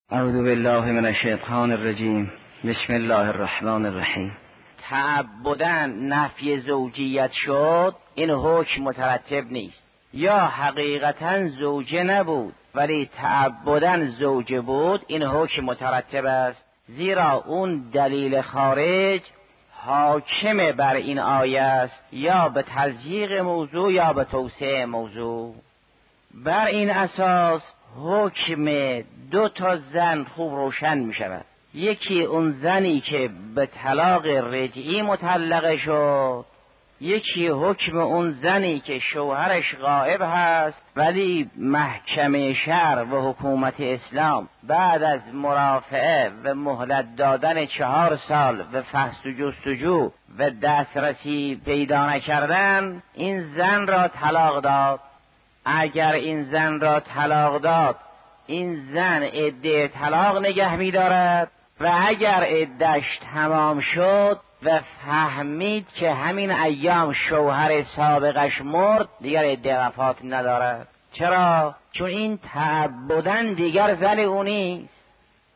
اعوذ بالله من الشیطان الرجیم. بسم الله الرحمن الرحیم. تعبداً نفی زوجیت شد، این حکم مترتب نیست. یا حقیقتاً زوجه نبود ولی تعبداً زوجه بود، این حکم مترتب است، زیرا اون دلیل خارج حاکم بر این آیه است، یا به تضییق موضوع یا به توسعه موضوع. بر این اساس حکم دو تا زن خوب روشن می شود. یکی اون زنی که به طلاق رجعی مطلقه شد، یکی حکم اون زنی که شوهرش غائب هست ولی محکمه شرع و حکومت اسلام بعد از مرافعه و مهلت دادن 4 سال و فحص و جستجو و دسترسی پیدا نکردن این زن را طلاق داد. اگر این زن را طلاق داد، این زن عده طلاق نگه می دارد و اگر عده‌اش تمام شد و فهمید که همین ایام شوهر سابقش مرد، دیگر عده وفات ندارد. چرا؟ چون این تعبداً دیگر زن او نیست.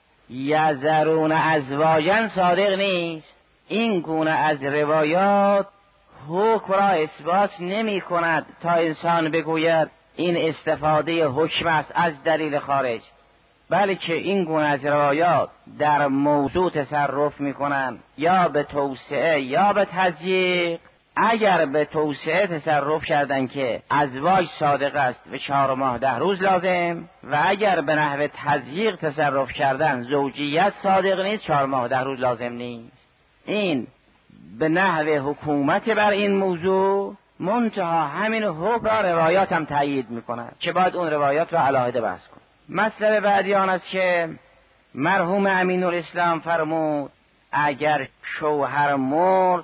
یذرون ازواجا صادق نیست. این گونه از روایات حکم را اثبات نمی کند تا انسان بگوید این استفاده حکم است از دلیل خارج، بلکه این گونه از روایات در موضوع تصرف می کنند یا به توسعه یا به تضییق. اگر به توسعه تصرف کردن که ازواج صادق است و 4 ماه 10 روز لازم، و اگر به نحو تضییق تصرف کردن زوجیت صادق نیست، 4 ماه 10 روز لازم نیست. این به نحو حکومت بر این موضوع، منتها همین حکم را روایات هم تأیید میکنند که باید اون روایات را علاهده بحث کن. مطلب بعدی آن است که مرحوم امین الاسلام فرمود اگر شوهر مرد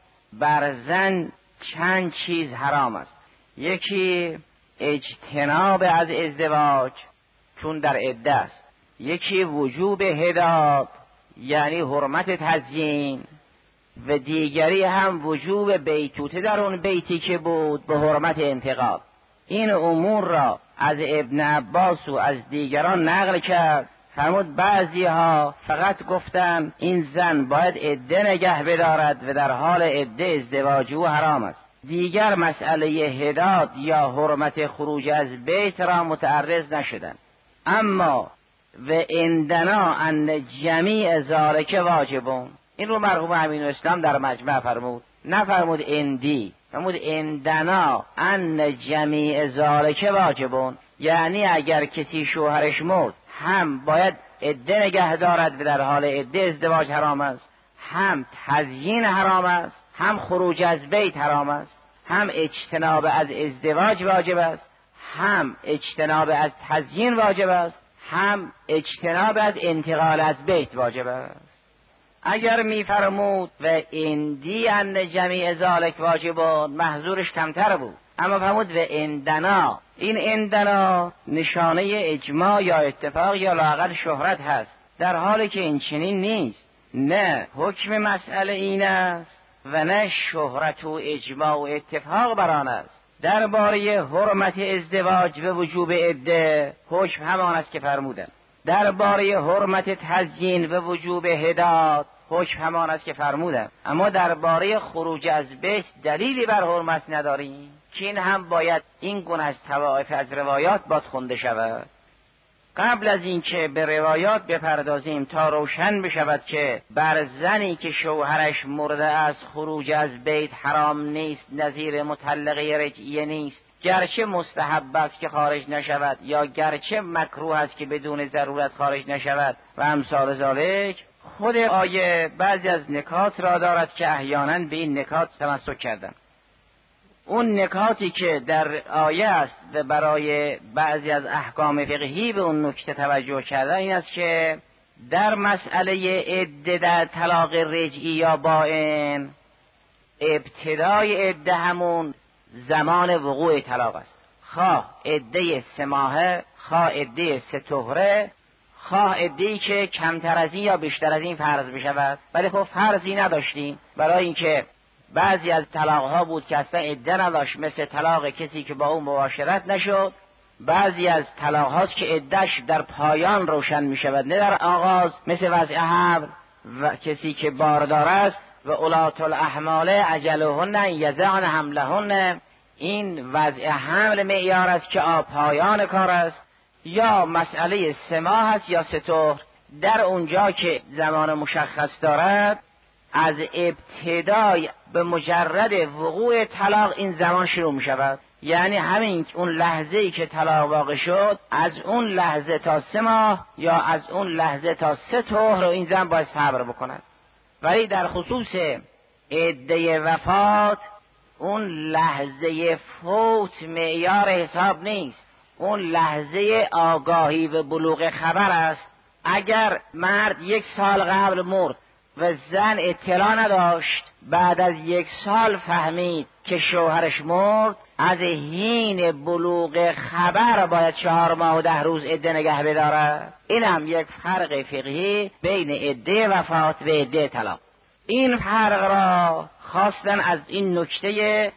بر زن چند چیز حرام است. یکی اجتناب از ازدواج چون در عده است، یکی وجوب هداب یعنی حرمت تزیین، و دیگری هم وجوب بیتوته در اون بیتی که بود به حرمت انتقاد. این امور را از ابن عباس و از دیگران نقل کرد. فرمود بعضی ها فقط گفتن این زن باید عده نگه بدارد و در حال عده ازدواج او حرام است. دیگر مسئله هداد یا حرمت خروج از بیت را متعرض نشدن. اما و عندنا ان جمیع ذالک واجبون، این رو مرحوم امین الاسلام در مجمع فرمود، نفرمود اندی، فرمود عندنا ان جمیع ذالک واجبون، یعنی اگر کسی شوهرش مرد هم باید عده نگه دارد و در حال عده ازدواج حرام است، هم تزیین حرام است، هم خروج از بیت حرام است، هم اجتناب از ازدواج واجب است، هم اجتناب از تزیین واجب است، هم اجتناب از انتقال از بیت واجب است. اگر میفرمود و اندی ان جمیع ذالک واجبون، محظورش کمتر بود. اما فرمود و اندنا، این اندنا نشانه اجماع یا اتفاق یا لااقل شهرت هست، در حالی که این چنین نیست. نه حکم مسئله این است و نه شهرت و اجماع و اتفاق بر آن است. درباره حرمت ازدواج و وجوب عده حکم همان است که فرمودن. درباره حرمت تزیین و وجوب هداد حکم همان است که فرمودن. اما درباره خروج از بیت دلیلی بر حرمت نداریم که این هم باید این گونه از طوائف از روایات باد خونده شود. قبل از اینکه به روایات بپردازیم تا روشن بشود که بر زنی که شوهرش مرده از خروج از بیت حرام نیست، نظیر مطلقه رجعیه نیست، گرچه مستحب است که خارج نشود یا گرچه مکروه است که بدون ضرورت خارج نشود و امثال ذالک. خود آیه بعضی از نکات را دارد که احیانا به این نکات تمسک کردن. اون نکاتی که در آیه است و برای بعضی از احکام فقهی به اون نکته توجه کردن این است که در مسئله عده در طلاق رجعی یا بائن، ابتدای عده همون زمان وقوع طلاق است، خواه عده 3 ماهه، خواه عده 3 طهره، خواه عده‌ای که کمتر از این یا بیشتر از این فرض بشود. ولی خب فرضی نداشتیم، برای اینکه بعضی از طلاق ها بود که اصلا عده نداشت، مثل طلاق کسی که با اون مباشرت نشد، بعضی از طلاق هاست که عده‌اش در پایان روشن می شود نه در آغاز، مثل وضع حمل و کسی که باردار است و اولات الاحمال اجلهن یضعن حملهن. این وضع حمل معیار است که پایان کار است، یا مسئله 3 ماه است یا 3 طهر. در اونجا که زمان مشخص دارد، از ابتدای به مجرد وقوع طلاق این زمان شروع می شود. یعنی همین اون لحظه‌ای که طلاق واقع شد، از اون لحظه تا 3 ماه یا از اون لحظه تا 3 طهر این زن باید صبر بکند. ولی در خصوص عده وفات، اون لحظه فوت معیار حساب نیست، اون لحظه آگاهی و بلوغ خبر است. اگر مرد 1 سال قبل مرد و زن اطلاع نداشت، بعد از 1 سال فهمید که شوهرش مرد، از حین بلوغ خبر باید 4 ماه و 10 روز عده نگه بدارد. این هم یک فرق فقهی بین عده وفات و عده طلاق. این فرق را خواستن از این نکته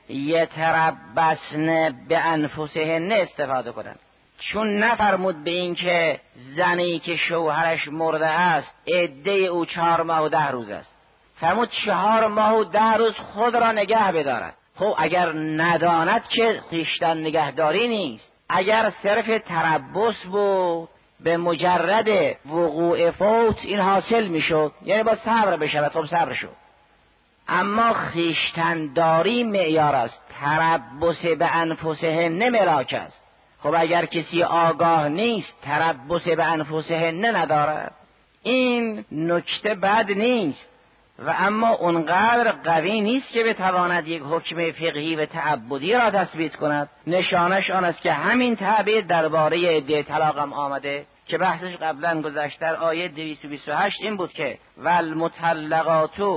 یتربصن بانفسهن استفاده کنند، چون نفرمود به این که زنی که شوهرش مرده است عده او 4 ماه و 10 روز است، فرمود 4 ماه و 10 روز خود را نگه بدارد. خب اگر نداند که خویشتن نگهداری نیست، اگر صرف تربص بود به مجرد وقوع فوت این حاصل میشد، یعنی با صبر بشود. خب صبر شد. اما خویشتنداری معیار است، تربص به انفسهن ملاک است. خب اگر کسی آگاه نیست، تربص به انفسهن ندارد، این نکته بد نیست و اما اونقدر قوی نیست که بتواند یک حکم فقهی و تعبدی را تثبیت کند. نشانش آن است که همین تعبیر درباره عده طلاق هم آمده که بحثش قبلا گذشت. در آیه 228 این بود که والمطلقات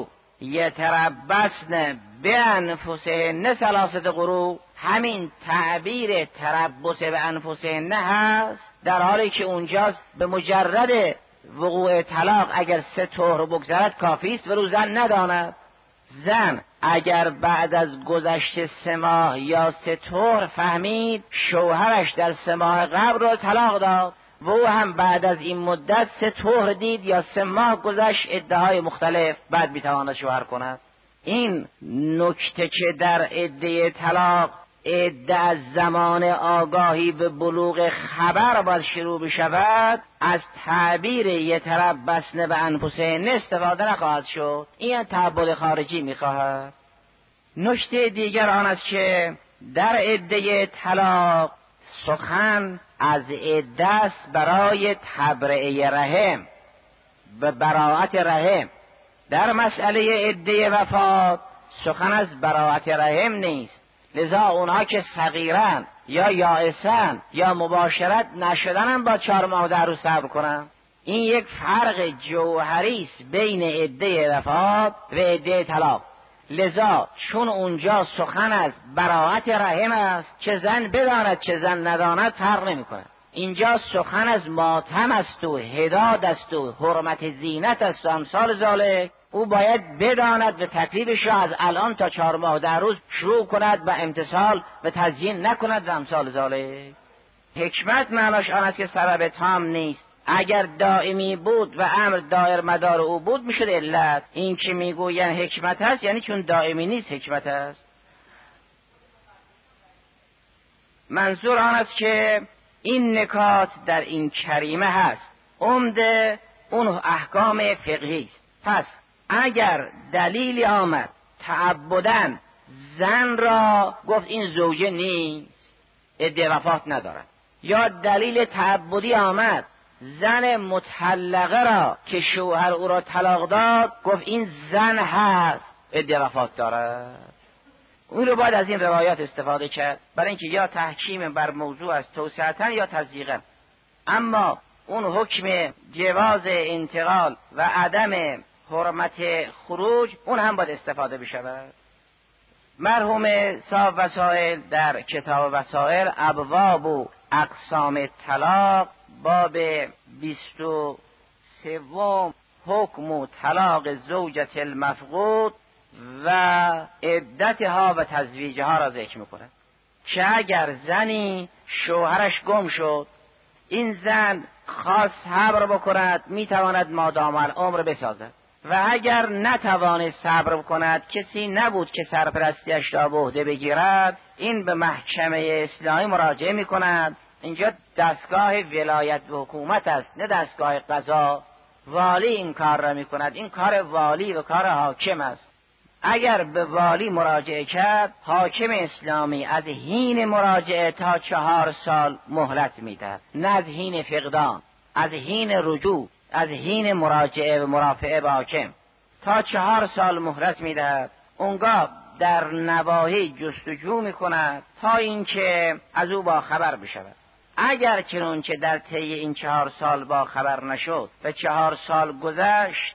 یتربصن بانفسهن 3 قروء. همین تعبیر تربص به انفسهن هست، در حالی که اونجاست به مجرد وقوع طلاق اگر 3 طهر بگذرد کافی است و زن نداند. زن اگر بعد از گذشت 3 ماه یا 3 طهر فهمید شوهرش در 3 ماه قبل را طلاق داد و او هم بعد از این مدت 3 طهر دید یا 3 ماه گذشت، عده‌های مختلف، بعد میتواند شوهر کند. این نکته که در عده طلاق عده از زمان آگاهی به بلوغ خبر باید شروع بشود، از تعبیر یتربصن به انفسهن استفاده نخواهد شد. این تعبد خارجی میخواهد. نکته دیگر آن است که در عده طلاق سخن از عده است برای تبرئه رحم و براءت رحم. در مسئله عده وفات سخن از براءت رحم نیست، لذا اونها که صغیرن یا یائسن یا مباشرت نشدنن با 4 ماه و 10 روز صبر کنن. این یک فرق جوهری است بین عده وفات و عده طلاق. لذا چون اونجا سخن از براءت رحم است، چه زن بداند چه زن نداند فرق نمی‌کنه. اینجا سخن از ماتم است و حداد است و حرمت زینت است و امثال ذالک. او باید بداند و تکلیفش را از الان تا 4 ماه و 10 روز شروع کند و امتثال و تزیین نکند و امثال ذالک. حکمت معناش آن است که سبب تام نیست. اگر دائمی بود و امر دایر مدار او بود میشد علت. این که میگوین حکمت هست یعنی چون دائمی نیست حکمت هست. منظور آن است که این نکات در این کریمه هست، عمده اون احکام فقهی است. پس اگر دلیلی آمد تعبداً زن را گفت این زوجه نیست، عده وفات ندارد، یا دلیل تعبدی آمد زن مطلقه را که شوهر او را طلاق داد گفت این زن هست، عده وفات دارد، اون رو باید از این روایات استفاده کرد، برای اینکه یا تحکیم بر موضوع است توسعتاً یا تضییقاً. اما اون حکم جواز انتقال و عدم حرمت خروج اون هم باید استفاده بشود. مرحوم صاحب وسائل در کتاب وسائل ابواب و اقسام طلاق باب 23 حکم طلاق زوجة المفقود و عدتها و تزویجها را ذکر میکنه که اگر زنی شوهرش گم شد، این زن خواست صبر بکند، میتواند مادام العمر بسازد و اگر نتوانست صبر کند، کسی نبود که سرپرستیش را به عهده بگیرد، این به محکمه اسلامی مراجعه میکند. اینجا دستگاه ولایت و حکومت است، نه دستگاه قضا. والی این کار را میکند، این کار والی و کار حاکم است. اگر به والی مراجعه کرد، حاکم اسلامی از حین مراجعه تا 4 سال مهلت میدهد، نه از حین فقدان، از حین رجوع، از حین مراجعه و مرافعه به حاکم تا 4 سال مهلت میدهد. اونگاه در نواحی جستجو میکند تا اینکه از او با خبر بشود. اگر چنانچه در طی این 4 سال با خبر نشد و 4 سال گذشت،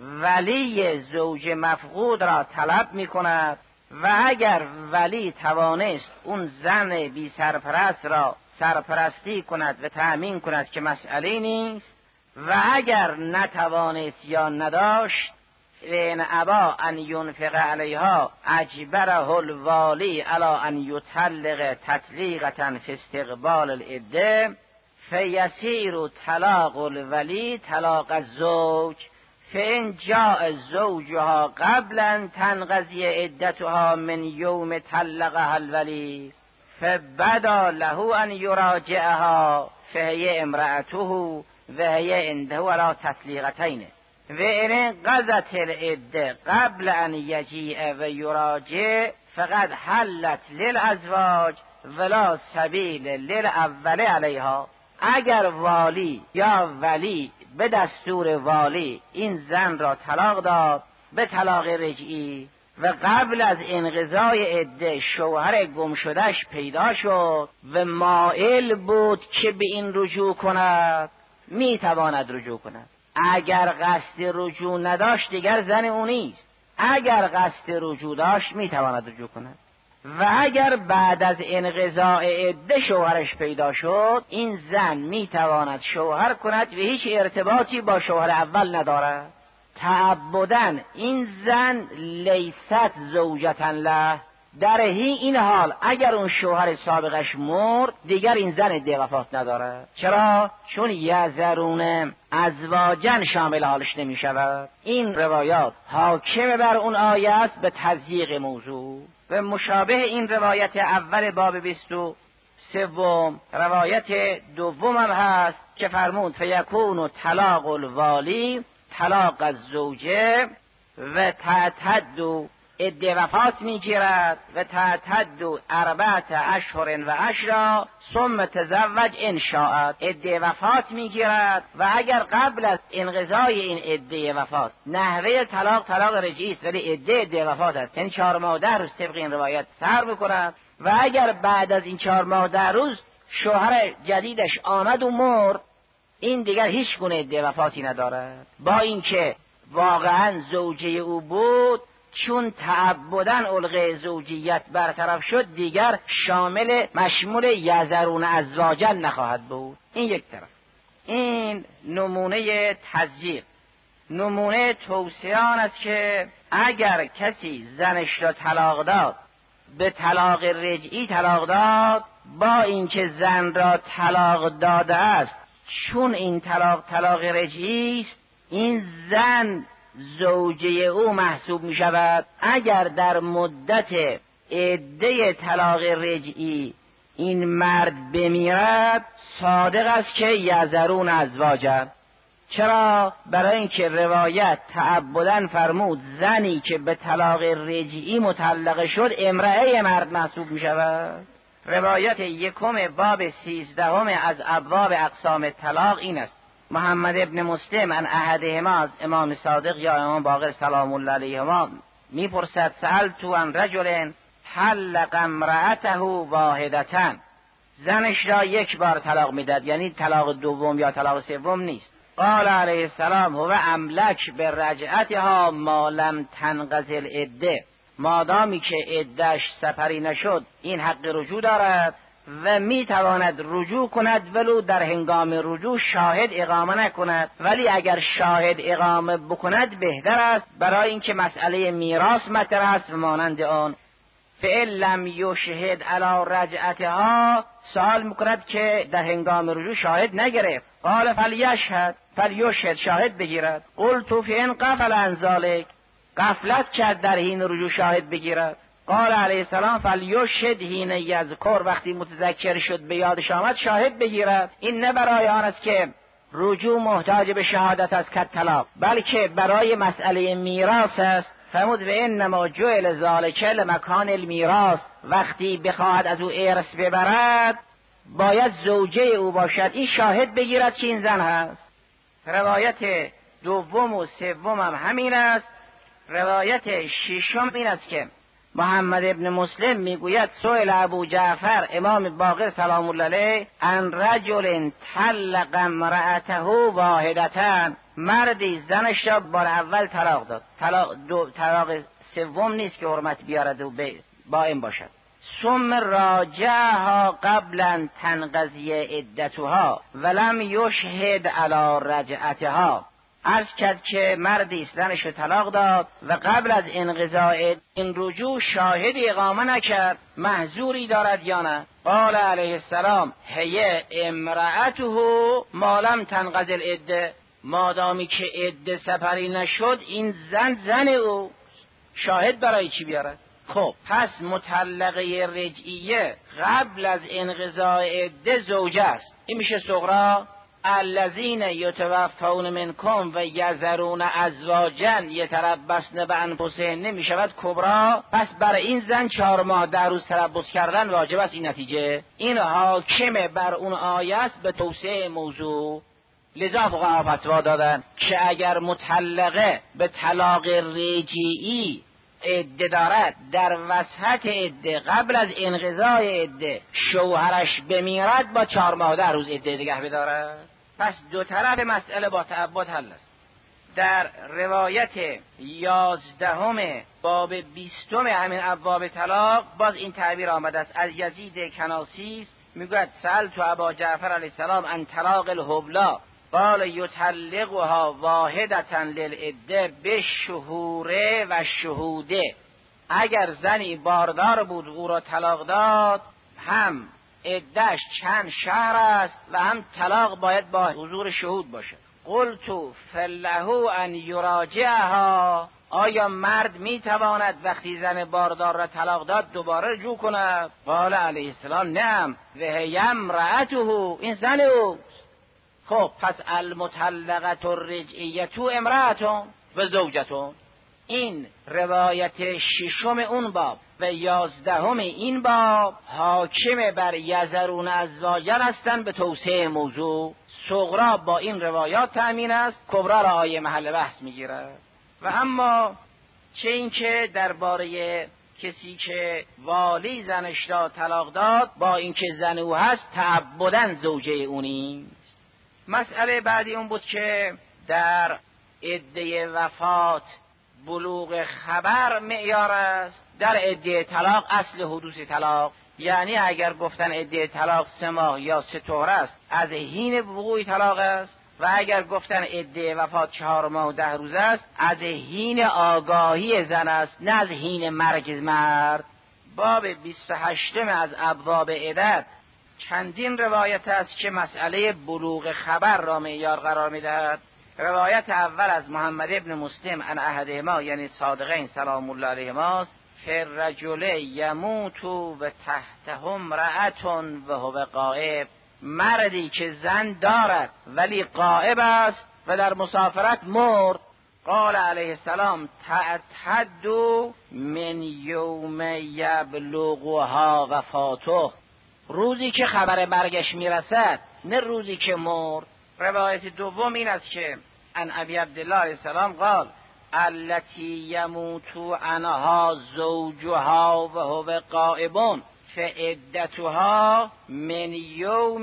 ولی زوج مفقود را طلب میکند و اگر ولی توانست اون زن بی سرپرست را سرپرستی کند و تأمین کند که مسئله نیست، و اگر نتوانست یا نداشت، این ابا ان ینفق علیها اجبره الوالی علی ان یطلق تطلیقة فی استقبال العده فیسیر طلاق الولی طلاق الزوج فإن جاء زوجها قبل ان تنقضی عدتها من یوم طلقها الولی فبدا له ان یراجعها فهی امرأته و هی عنده ولا تطلیقتین و ان قضت العده قبل ان یجیء و یراجع فقد حلت للازواج ولا سبیل للاول علیها. اگر والی یا ولی به دستور والی این زن را طلاق داد به طلاق رجعی و قبل از انقضای عده شوهر گم شدهش پیدا شد و مائل بود که به این رجوع کند، میتواند رجوع کند. اگر قصد رجوع نداشت دیگر زن او نیست. اگر قصد رجوع داشت میتواند رجوع کند. و اگر بعد از انقضاء عده شوهرش پیدا شد، این زن میتواند شوهر کند و هیچ ارتباطی با شوهر اول ندارد. تعبداً این زن لیست زوجتن له، در این حال اگر اون شوهر سابقش مرد دیگر این زن عده وفات ندارد. چرا؟ چون یذرون ازواجن شامل حالش نمی شود. این روایات حاکم بر اون آیه است به تضییق موضوع. و مشابه این روایت اول باب 23 روایت دوم هم هست که فرمود فیکون طلاق الوالی طلاق الزوجه و تعتد عده وفات میگیرد و تعتد 4 اشهر و عشرا ثم تزوج ان شاءت. عده وفات میگیرد و اگر قبل از انقضای این عده وفات نحوه طلاق رجعی است ولی عده وفات است، یعنی 4 ماه 10 روز طبق این روایت سر میکند، و اگر بعد از این 4 ماه 10 روز شوهر جدیدش آمد و مرد، این دیگر هیچ گونه عده وفاتی ندارد، با اینکه واقعا زوجه او بود. چون تعبداً علقه زوجیت برطرف شد دیگر مشمول یذرون ازواجن نخواهد بود. این یک طرف. این نمونه تضییق. نمونه توصیه آن است که اگر کسی زنش را طلاق داد به طلاق رجعی طلاق داد، با اینکه زن را طلاق داده است، چون این طلاق رجعی است، این زن زوجه او محسوب می شود. اگر در مدت عده طلاق رجعی این مرد بمیرد، صادق است که یذرون ازواجه. چرا؟ برای اینکه روایت تعبداً فرمود زنی که به طلاق رجعی مطلقه شد امرأه مرد محسوب می شود. روایت یکم باب 13 از ابواب اقسام طلاق این است: محمد ابن مسلم عن احدهما از امام صادق یا امام باقر سلام الله علیهما میپرسد سألت عن رجل طلق امرأته واحدة، زنش را 1 بار طلاق میداد، یعنی طلاق دوم یا طلاق سوم نیست. قال علیه السلام هو املک برجعتها ما لم تنقض العده، مادامی که عده‌اش سپری نشد این حق رجوع دارد و میتواند رجوع کند، ولو در هنگام رجوع شاهد اقامه نکند، ولی اگر شاهد اقامه بکند بهتر است، برای اینکه مسئله میراث مطرح است و مانند آن. فإن لم یشهد علی رجعتها، سوال میکند که در هنگام رجوع شاهد نگرفت. قال فلیشهد، شاهد بگیرد. قلت فإن غفل عن ذلک، غفلت کرد در حین رجوع شاهد بگیرد. قال علیه السلام فلیشهد حین یذکر، وقتی متذکر شد به یادش آمد شاهد بگیرد. این نه برای آن است که رجوع محتاج به شهادت است که طلاق، بلکه برای مسئله میراث است. فرمود و انما جعل ذلک لمکان المیراث، وقتی بخواهد از او ارث ببرد باید زوجه او باشد، این شاهد بگیرد که این زن هست. روایت دوم و سوم هم همین است. روایت ششم این است که محمد ابن مسلم میگوید سئل ابو جعفر امام باقر سلام الله علیه ان رجل طلق امرأته واحدة، مردی زنش را بار اول طلاق داد. طلاق سوم نیست که حرمت بیارد و بایم باشد. ثم راجعها قبل ان تنقضی عدتها ولم یشهد علی رجعتها. عرض کرد که مردی زنش رو طلاق داد و قبل از انقضاء این رجوع شاهدی اقامه نکرد، محذوری دارد یا نه؟ قال علیه السلام هی امرأته ما لم تنقضی العده، مادامی که عده سپری نشد این زن او، شاهد برای چی بیارد؟ خب پس مطلقه رجعیه قبل از انقضاء عده زوجه است. این میشه صغرا. الذین یتوفون منکم و یذرون ازواجا یتربصن بانفسهن میشود کبرا. پس برای این زن 4 ماه 10 روز تربص کردن واجب است. این نتیجه این حاکم بر اون آیه است به توسعه موضوع. لذا فقها فتوا دادن که اگر مطلقه به طلاق رجعی عده دارد، در وسط عده قبل از انقضای عده شوهرش بمیرد با 4 ماه 10 روز عده نگه بدارد. پس دو طرف مسئله با تعبد حل است. در روایت 11 باب 20 همین ابواب طلاق باز این تعبیر آمده است از یزید کناسیس. میگوید سألت ابا جعفر علیه السلام عن طلاق الحبلا قال یطلقها واحدة للعده بالشهور و شهوده. اگر زنی باردار بود او را طلاق داد، هم عده‌اش چند شهر است و هم طلاق باید با حضور شهود باشه. قلت فله ان یراجعها، آیا مرد میتواند وقتی زن باردار را طلاق داد دوباره رجوع کند؟ قال علیه السلام نعم و هی امرأته، این زن او. خب پس المطلقه الرجعیه امرأة و زوجة. این روایت 6 اون باب و 11 این باب حاکم بر یذرون ازواجا هستند به توسعه موضوع. صغرا با این روایات تأمین است، کبرا را آیه محل بحث میگیرد. و اما چه این که درباره کسی که والی زنش را طلاق داد با اینکه زن او هست تعبداً زوجه او نیست. مسئله بعدی اون بود که در عده وفات بلوغ خبر معیار است، در عده طلاق اصل حدوث طلاق. یعنی اگر گفتن عده طلاق 3 ماه یا 3 طهر است از حین وقوع طلاق است، و اگر گفتن عده وفات 4 ماه و 10 روز است از حین آگاهی زن است نه از حین مرگ مرد. باب 28 از ابواب عدت چندین روایت است که مسئله بلوغ خبر را معیار قرار می‌دهد. روایت اول از محمد ابن مسلم عن احدهما یعنی صادقین سلام الله علیهما فالرجل یموت و تحته امرأة و هو غائب، مردی که زن دارد ولی غائب است و در مسافرت مرد. قال علیه السلام تعتد من یوم یبلغها وفاته، روزی که خبر مرگش میرسد نه روزی که مرد. روایت دوم این است که ان ابی عبدالله علیه السلام قال التی یموت عنها زوجها و هو غائب فعدتها من یوم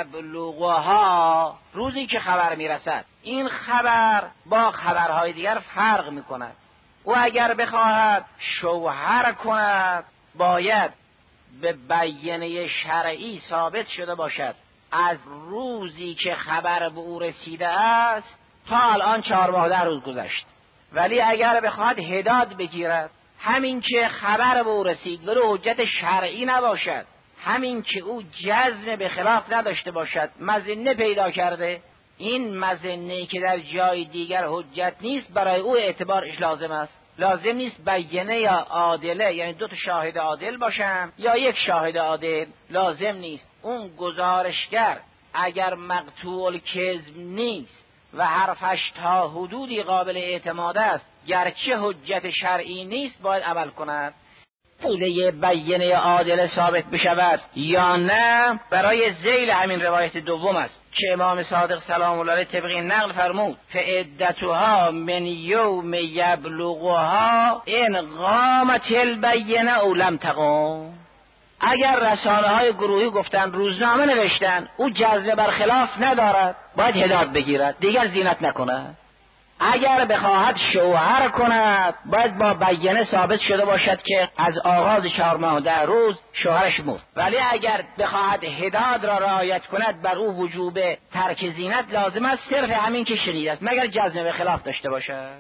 یبلغها، روزی که خبر میرسد. این خبر با خبرهای دیگر فرق میکند. او اگر بخواهد شوهر کند باید به بیانیه شرعی ثابت شده باشد از روزی که خبر به او رسیده است تا الان 4 ماه 10 روز گذشت. ولی اگر بخواهد حداد بگیرد همین که خبر به او رسید ولو حجت شرعی نباشد، همین که او جزم به خلاف نداشته باشد، مظنه پیدا کرده، این مظنه‌ای که در جای دیگر حجت نیست برای او اعتبارش لازم است. لازم نیست بینه یا عادله، یعنی 2 شاهد عادل باشن یا 1 شاهد عادل، لازم نیست. اون گزارشگر اگر مقطوع الکذب نیست و حرفش تا حدودی قابل اعتماد است، گرچه حجت شرعی نیست، باید عمل کند. پوله بینه عادل ثابت بشود یا نه برای ذیل همین روایت دوم است که امام صادق سلام الله علیه طبق این نقل فرمود فعدتها من یوم یبلغها ان قامت البینه او لم تقم. اگر رسانه های گروهی گفتن، روزنامه نوشتن، او جزم برخلاف ندارد، باید هدایت بگیرد، دیگر زینت نکند. اگر بخواهد شوهر کند، باید با بینه ثابت شده باشد که از آغاز 4 ماه و 10 روز شوهرش مرد. ولی اگر بخواهد حداد را رعایت کند، بر او وجوب ترک زینت لازم است، صرف همین که شنیده است، مگر جزم به خلاف داشته باشد.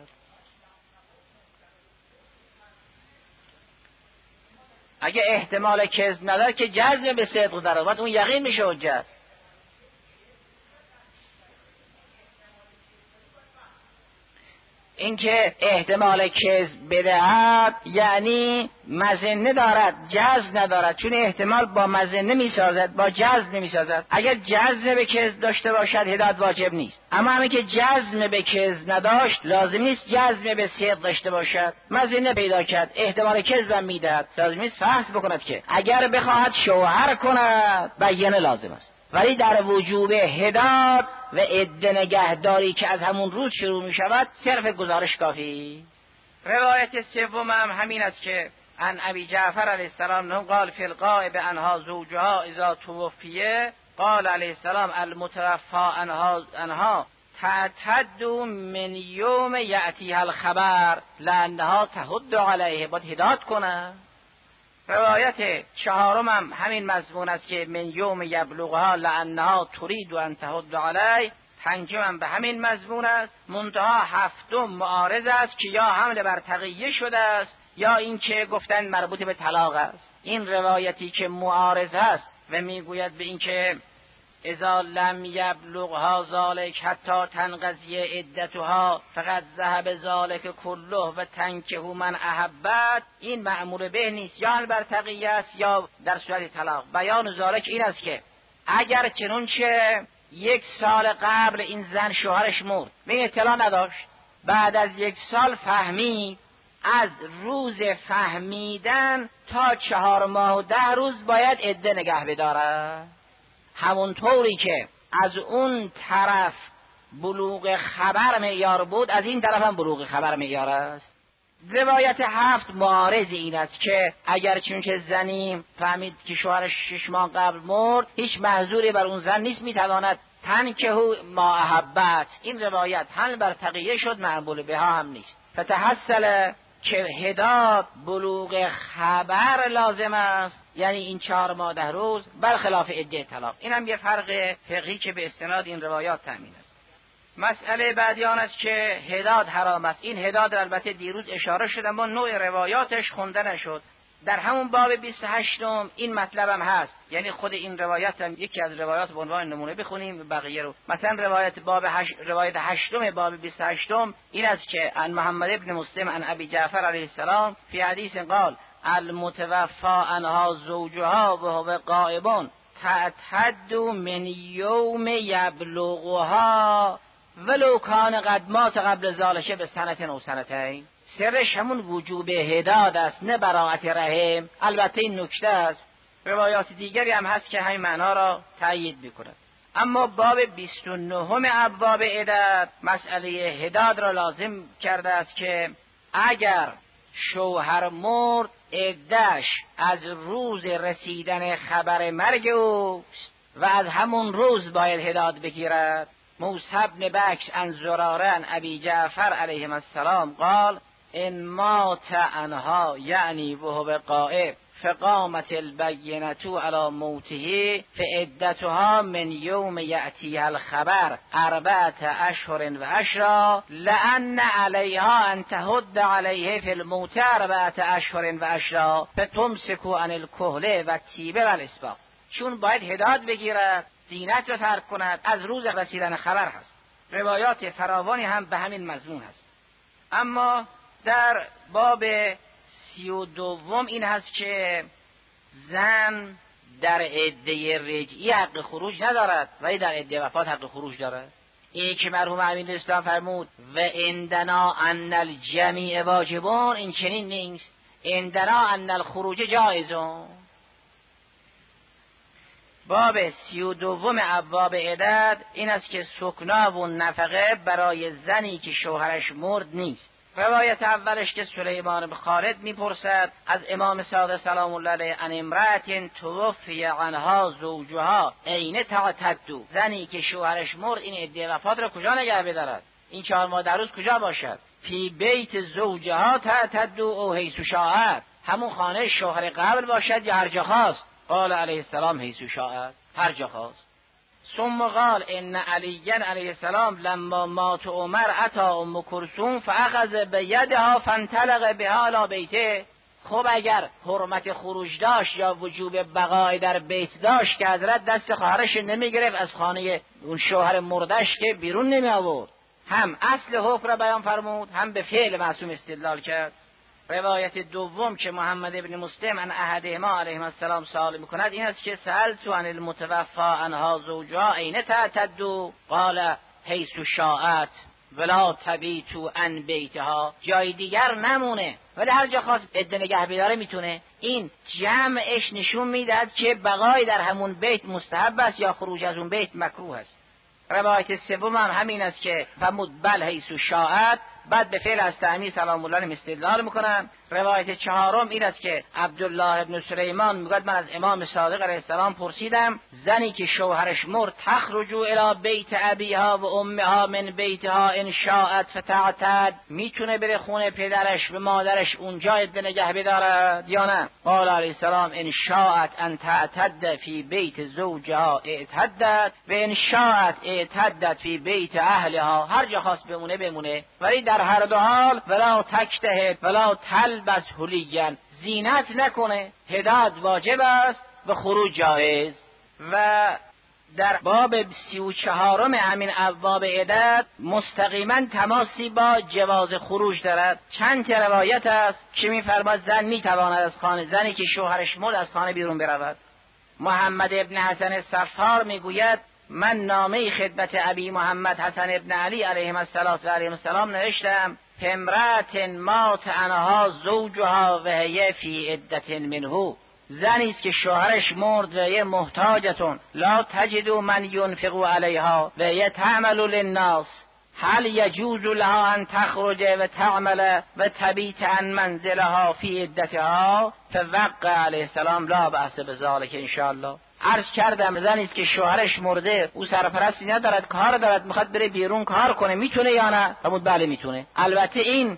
اگه احتمال کذب نداره که جزم به صدق داره، وقت اون یقین میشه حجت. اینکه احتمال کذب بدهد یعنی مظنه دارد، جزم ندارد، چون احتمال با مظنه میسازد، با جزم نمیسازد. اگر جزم به کذب داشته باشد هدایت واجب نیست، اما همین که جزم به کذب نداشت لازم نیست جزم به صدق داشته باشد. مظنه پیدا کرد، احتمال کذب هم میدهد، لازم نیست فحص بکند که اگر بخواهد شوهر کند بینه لازم است. ولی در وجوب هدایت و عده نگهداری که از همون روز شروع می شود صرف گزارش کافی. روایت سوم هم همین است که عن ابی جعفر علیه السلام نه قال فی الغائب عنها زوجها اذا توفیه قال علیه السلام المتوفى عنها تعتد من یوم یأتیها الخبر لانها تحد علیه، باید هدایت کنه. روایت 4 هم همین مضمون است که من یوم یبلغها لانها ترید ان تحد علیه. 5 هم به همین مضمون است، منتها 7 معارض است که یا حمل بر تقیه شده است یا این که گفتن مربوط به طلاق است. این روایتی که معارض است و میگوید به این که اذا لم یبلغها ذالک حتی تنقضی عدتها فقط ذهب ذالک کله و تنکه من احبت، این مأمور به نیست، یا بر تقیه است یا در صورت طلاق. بیان ذالک این است که اگر چنانچه 1 سال قبل این زن شوهرش مرد، به اطلاع نداشت، بعد از 1 سال فهمید، از روز فهمیدن تا 4 ماه و 10 روز باید عده نگه بداره. همونطوری که از اون طرف بلوغ خبر معیار بود، از این طرف هم بلوغ خبر معیار است. روایت 7 معارض این است که اگر چون که زنی فهمید که شوهرش 6 ماه قبل مرد، هیچ محظوری بر اون زن نیست، میتواند تنکه ما احبت. این روایت حمل بر تقیه شد، مقبول بها هم نیست. فتحصل که هدایت بلوغ خبر لازم است، یعنی این 4 ماه 10 روز، برخلاف عده طلاق. این هم یه فرق فقهی که به استناد این روایات تامین است. مسئله بعدی آن است که هدایت حرام است. این هدایت البته دیروز اشاره شد اما نوع روایاتش خونده نشد. در همون باب 28 این مطلب هم هست، یعنی خود این روایت هم یکی از روایات به عنوان نمونه بخونیم بقیه رو. مثلا روایت 8 باب 28 این است که عن محمد ابن مسلم عن ابی جعفر علیه السلام فی حدیث قال المتوفى عنها زوجها وهو غائب تعتد من یوم یبلغها ولو کان قد مات قبل ذلك بسنة او سنتین. سرش همون وجوب هدایت است، نه براءت رحم. البته این نکته است، روایات دیگری هم هست که همین معنا را تأیید می‌کند. اما باب 29 ابواب عدت مسئله هدایت را لازم کرده است که اگر شوهر مرد، عدتش از روز رسیدن خبر مرگ اوست و از همون روز باید هدایت بگیرد. موسی بن بکر عن زراره عن ابی جعفر علیه السلام قال ان مات عنها یعنی وهو غائب فقامت البینة علی موته فعدتها من یوم یأتیها الخبر 4 اشهر و عشرا لأن علیها ان تهد علیه فی الموت 4 اشهر و عشرا فتمسکو عن الکهل و الطیب و الاسباغ. چون باید هدایت بگیرد، زینت را ترک کند، از روز رسیدن خبر هست. روایات فراوانی هم به همین مضمون هست. اما در باب 32 این هست که زن در عده رجعی حق خروج ندارد ولی در عده وفات حق خروج دارد. اینی که مرحوم امین اسلام فرمود و عندنا ان الجمیع واجبون، این چنین نیست. عندنا ان الخروج جایزون. باب 32 ابواب عدد این است که سکنا و نفقه برای زنی که شوهرش مرد نیست. روایت اولش که سلیمان بن خالد میپرسد از امام صادق سلام الله علیه ان امرأة توفی عنها زوجها این تعتد، زنی که شوهرش مرد این عده وفات را کجا نگه بدارد؟ این 4 ماه در روز کجا باشد؟ فی بیت زوجها تعتد او حیث شاءت، همون خانه شوهر قبل باشد یا هر جا خواست؟ قال علیه السلام حیث شاءت، هر جا خواست. ثم قال ان علی علیه السلام لما مات عمر اتى ام کلثوم فاخذ بیدها فانطلق بها الی بیته. خب اگر حرمت خروج داشت یا وجوب بقای در بیت داشت که حضرت دست خواهرش نمیگرفت از خانه اون شوهر مردش که بیرون نمی آورد. هم اصل حکم را بیان فرمود، هم به فعل معصوم استدلال کرد. روایت دوم که محمد ابن مسلم عن احدهما علیه السلام سوال میکند این است که سألت عن المتوفی عنها زوجها این تعتد؟ قال حیث شاءت ولا تبیت عن بیتها، جای دیگر نمونه ولی هر جا خواست عده نگه بداره میتونه. این جمعش نشون میدهد که بقای در همون بیت مستحب است یا خروج از اون بیت مکروه است. روایت سوم هم همین است که فرمود بل حیث شاءت، بعد به فعل از تعمیر سلام الله علیه استدلال میکنن. روایت 4 این است که عبدالله ابن سلیمان میگه من از امام صادق علیه السلام پرسیدم زنی که شوهرش مرد تخرج الی بیت ابیها و امها من بیتها ان شاءت فتعتد، میتونه بره خونه پدرش و مادرش اونجا عده نگه بدارد یا نه؟ قال علیه السلام ان شاءت ان تعتد فی بیت زوجها اعتدت و ان شاءت اعتدت فی بیت اهلها، هر جا خواست بمونه ولی در هر دو حال ولا تجتهد ولا تلبس حلیا، زینت نکنه. هدایت واجب است و خروج جایز. و در باب 34 همین ابواب عدد مستقیما تماسی با جواز خروج دارد. چند روایت است که می‌فرماید زن میتواند از خانه، زنی که شوهرش مرد از خانه بیرون برود. محمد ابن حسن صفار میگوید من نامه خدمت ابی محمد حسن ابن علی علیهم السلام نوشتم امرأة مات عنها زوجها و هی فی عدة منه، زنی است که شوهرش مرد و هی محتاجتون لا تجد من ينفق علیها و هی تعمل للناس، هل یجوز لها ان تخرج و تعمل و تبیت عن منزلها فی عدتها؟ فوقع علیه السلام لا بأس بذلک ان شاء الله. عرض کردم زنی است که شوهرش مرده، او سرپرستی ندارد، کار دارد، میخواد بره بیرون کار کنه، میتونه یا نه؟ فرمود بله میتونه. البته این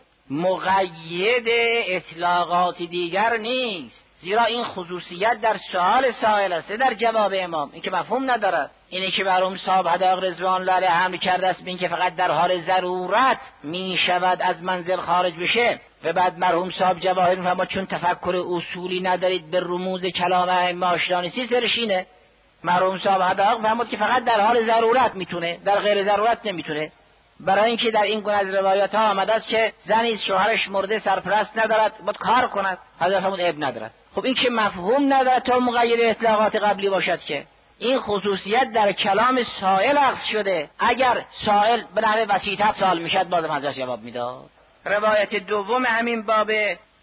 مقید اطلاقات دیگر نیست، زیرا این خصوصیت در سؤال سائل است، در جواب امام این که مفهوم ندارد. اینه که مرحوم صاحب حدائق رضوان الله علیه حمل کرده است بین که فقط در حال ضرورت میشود از منزل خارج بشه و بعد مرحوم صاحب جواهر میفرماد چون تفکر اصولی ندارید به رموز کلام ائمه آشنا نیستید سرشینه. مرحوم صاحب حدائق فرمود که فقط در حال ضرورت میتونه، در غیر ضرورت نمیتونه. برای اینکه در این گونه از روایات ها آمده است که زنی شوهرش مرده سرپرست ندارد باید کار کند، حضرت فرمود عیب ندارد. خب این که مفهوم ندارد تا مقید اطلاقات قبلی باشد که این خصوصیت در کلام سائل عکس شده. اگر سائل به نحو وسیع‌تر سوال میشد بازم حضرت جواب میداد. روایت دوم همین باب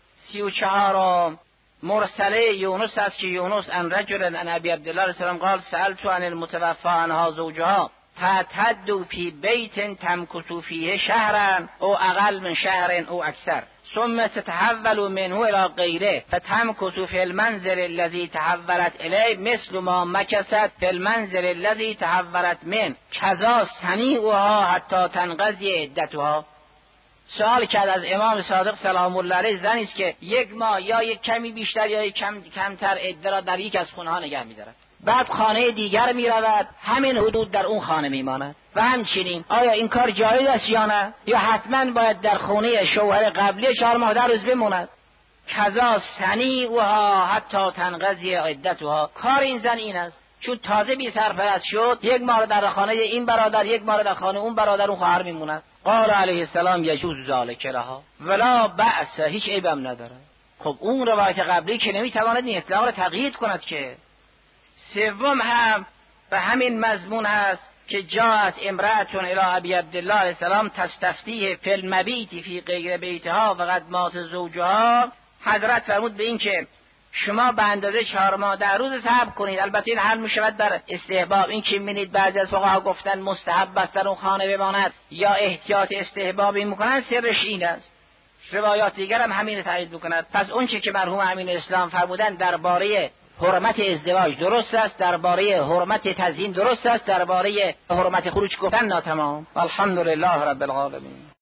34 مرسله یونس است که یونس ان رجل ان ابی عبدالله علیه السلام قال سألت عن المتوفى عنها زوجها تعتد فی بیت تمکث فیه شهرا او اقل من شهر او اکثر ثم تتحول منه الى غیره فتمکث فی المنزل الذي تحولت الیه مثل ما مکثت فی المنزل الذي تحولت من کذا صنیعها حتی تنقضی عدتها. سوال کرد از امام صادق سلام الله علیه، زنی است که یک ماه یا یک کمی بیشتر یا یک کمتر عده را در یک از خونه ها نگه می‌دارد، بعد خانه دیگر می‌رود، همین حدود در اون خانه می‌ماند و همچنین آیا این کار جایز است یا نه، یا حتما باید در خونه شوهر قبلی 4 ماه در روز بماند؟ کذا صنیعها حتی تنقضی عدتها. کار این زن این است، چون تازه بی سرپرست شد، یک ماه در خانه این برادر، یک ماه در خانه اون برادر، اون خواهر میموند. قال علیه السلام یجوز ذلک لها ولا بأس، هیچ عیبم نداره. خب اون روایت قبلی که نمیتواند این اطلاق را تقیید کند که. سوم هم به همین مضمون هست که جاءت امرأة الی ابی عبدالله علیه السلام تستفتیه فی المبیت فی غیر بیتها و قد مات زوجها. حضرت فرمود به این که شما به اندازه 4 ماه در روز صبر کنید. البته این حل میشود در استحباب. این که می‌بینید بعضی از فقها گفتن مستحب است در اون خانه بماند یا احتیاط استحبابی میکنن، سرش این است. روایات دیگر هم همین تایید میکند. پس اون چه که مرحوم امین اسلام فرمودن درباره حرمت ازدواج درست است، درباره حرمت تزیین درست است، درباره حرمت خروج گفتن ناتمام. الحمدلله رب العالمین.